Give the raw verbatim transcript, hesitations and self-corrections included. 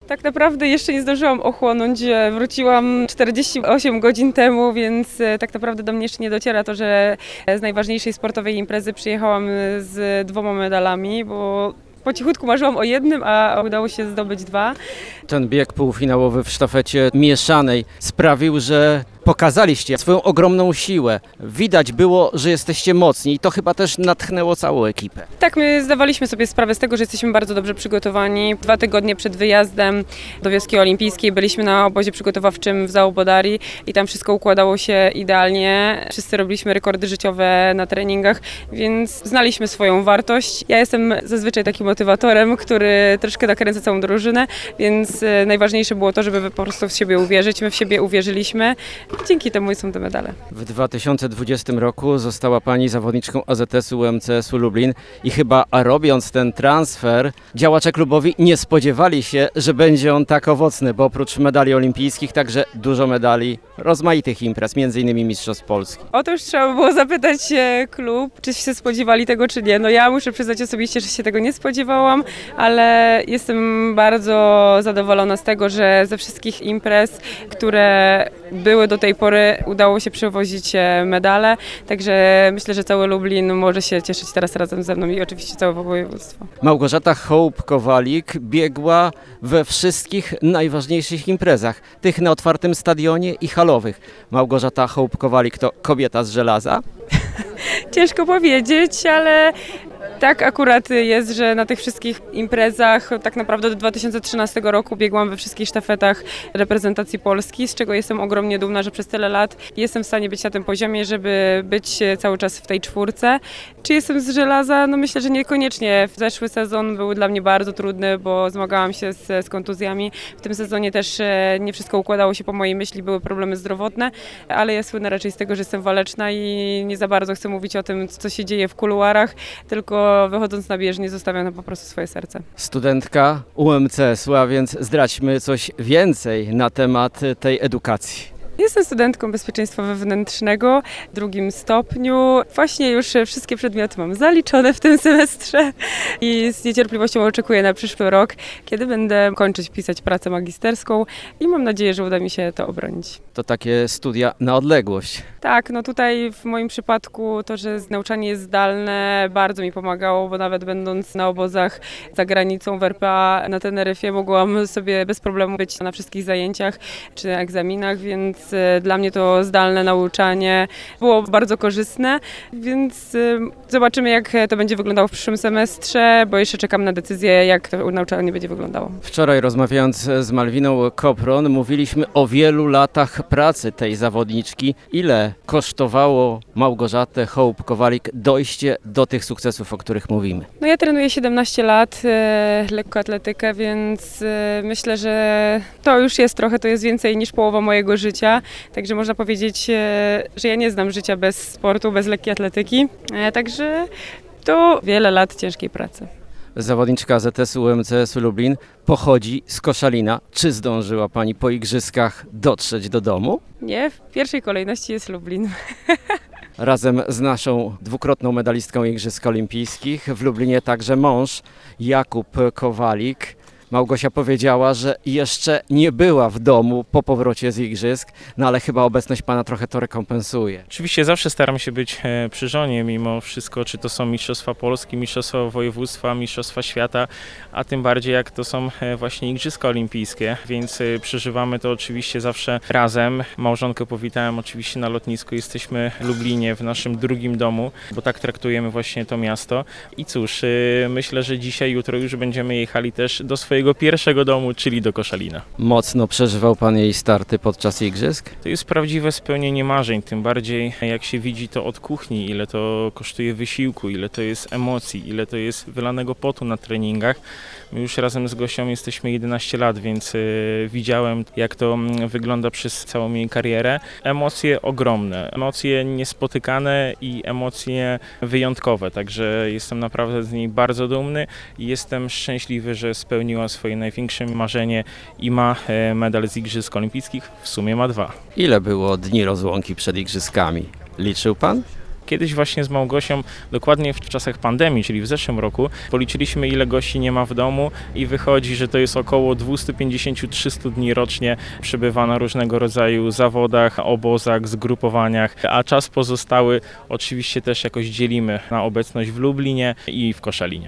Tak naprawdę jeszcze nie zdążyłam ochłonąć, wróciłam czterdzieści osiem godzin temu, więc tak naprawdę do mnie jeszcze nie dociera to, że z najważniejszej sportowej imprezy przyjechałam z dwoma medalami, bo po cichutku marzyłam o jednym, a udało się zdobyć dwa. Ten bieg półfinałowy w sztafecie mieszanej sprawił, że pokazaliście swoją ogromną siłę. Widać było, że jesteście mocni i to chyba też natchnęło całą ekipę. Tak, my zdawaliśmy sobie sprawę z tego, że jesteśmy bardzo dobrze przygotowani. Dwa tygodnie przed wyjazdem do wioski olimpijskiej byliśmy na obozie przygotowawczym w Zaobodari i tam wszystko układało się idealnie. Wszyscy robiliśmy rekordy życiowe na treningach, więc znaliśmy swoją wartość. Ja jestem zazwyczaj takim motywatorem, który troszkę nakręca całą drużynę, więc najważniejsze było to, żeby po prostu w siebie uwierzyć. My w siebie uwierzyliśmy. Dzięki temu są te medale. W dwa tysiące dwudziestym roku została Pani zawodniczką A Z S-u U M C S-u Lublin i chyba robiąc ten transfer, działacze klubowi nie spodziewali się, że będzie on tak owocny, bo oprócz medali olimpijskich także dużo medali rozmaitych imprez, między innymi Mistrzostw Polski. Otóż trzeba było zapytać klub, czy się spodziewali tego, czy nie. No ja muszę przyznać osobiście, że się tego nie spodziewałam, ale jestem bardzo zadowolona z tego, że ze wszystkich imprez, które były do tej pory, udało się przywozić medale, także myślę, że cały Lublin może się cieszyć teraz razem ze mną i oczywiście całe województwo. Małgorzata Hołb-Kowalik biegła we wszystkich najważniejszych imprezach, tych na otwartym stadionie i halowych. Małgorzata Hołb-Kowalik to kobieta z żelaza? Ciężko powiedzieć, ale tak akurat jest, że na tych wszystkich imprezach tak naprawdę do dwa tysiące trzynastego roku biegłam we wszystkich sztafetach reprezentacji Polski, z czego jestem ogromnie dumna, że przez tyle lat jestem w stanie być na tym poziomie, żeby być cały czas w tej czwórce. Czy jestem z żelaza? No myślę, że niekoniecznie. Zeszły sezon był dla mnie bardzo trudny, bo zmagałam się z, z kontuzjami. W tym sezonie też nie wszystko układało się po mojej myśli, były problemy zdrowotne, ale ja słynę raczej z tego, że jestem waleczna i nie za bardzo chcę mówić o tym, co się dzieje w kuluarach, tylko wychodząc na bieżnię zostawiam tam po prostu swoje serce. Studentka U M C S-u, a więc zdradźmy coś więcej na temat tej edukacji. Jestem studentką bezpieczeństwa wewnętrznego w drugim stopniu. Właśnie już wszystkie przedmioty mam zaliczone w tym semestrze i z niecierpliwością oczekuję na przyszły rok, kiedy będę kończyć pisać pracę magisterską i mam nadzieję, że uda mi się to obronić. To takie studia na odległość. Tak, no tutaj w moim przypadku to, że nauczanie jest zdalne, bardzo mi pomagało, bo nawet będąc na obozach za granicą w R P A na Teneryfie mogłam sobie bez problemu być na wszystkich zajęciach czy na egzaminach, więc dla mnie to zdalne nauczanie było bardzo korzystne, więc zobaczymy, jak to będzie wyglądało w przyszłym semestrze, bo jeszcze czekam na decyzję, jak to nauczanie będzie wyglądało. Wczoraj rozmawiając z Malwiną Kopron mówiliśmy o wielu latach pracy tej zawodniczki. Ile kosztowało Małgorzatę Hołb-Kowalik dojście do tych sukcesów, o których mówimy? No ja trenuję siedemnaście lat, e, lekkoatletykę, więc e, myślę, że to już jest trochę, to jest więcej niż połowa mojego życia. Także można powiedzieć, że ja nie znam życia bez sportu, bez lekkiej atletyki. Także to wiele lat ciężkiej pracy. Zawodniczka A Z S-u U M C S-u Lublin pochodzi z Koszalina. Czy zdążyła Pani po igrzyskach dotrzeć do domu? Nie, w pierwszej kolejności jest Lublin. Razem z naszą dwukrotną medalistką Igrzysk Olimpijskich w Lublinie także mąż Jakub Kowalik. Małgosia powiedziała, że jeszcze nie była w domu po powrocie z igrzysk, no ale chyba obecność Pana trochę to rekompensuje. Oczywiście zawsze staram się być przy żonie mimo wszystko, czy to są Mistrzostwa Polski, Mistrzostwa Województwa, Mistrzostwa Świata, a tym bardziej jak to są właśnie Igrzyska Olimpijskie, więc przeżywamy to oczywiście zawsze razem. Małżonkę powitałem oczywiście na lotnisku, jesteśmy w Lublinie, w naszym drugim domu, bo tak traktujemy właśnie to miasto. I cóż, myślę, że dzisiaj, jutro już będziemy jechali też do swojego pierwszego domu, czyli do Koszalina. Mocno przeżywał Pan jej starty podczas igrzysk? To jest prawdziwe spełnienie marzeń, tym bardziej jak się widzi to od kuchni, ile to kosztuje wysiłku, ile to jest emocji, ile to jest wylanego potu na treningach. My już razem z Gosią jesteśmy jedenaście lat, więc y, widziałem, jak to wygląda przez całą jej karierę. Emocje ogromne, emocje niespotykane i emocje wyjątkowe, także jestem naprawdę z niej bardzo dumny i jestem szczęśliwy, że spełniła swoje największe marzenie i ma medal z Igrzysk Olimpijskich, w sumie ma dwa. Ile było dni rozłąki przed igrzyskami? Liczył Pan? Kiedyś właśnie z Małgosią, dokładnie w czasach pandemii, czyli w zeszłym roku, policzyliśmy, ile gości nie ma w domu i wychodzi, że to jest około dwieście pięćdziesiąt do trzystu dni rocznie przebywa na różnego rodzaju zawodach, obozach, zgrupowaniach, a czas pozostały oczywiście też jakoś dzielimy na obecność w Lublinie i w Koszalinie.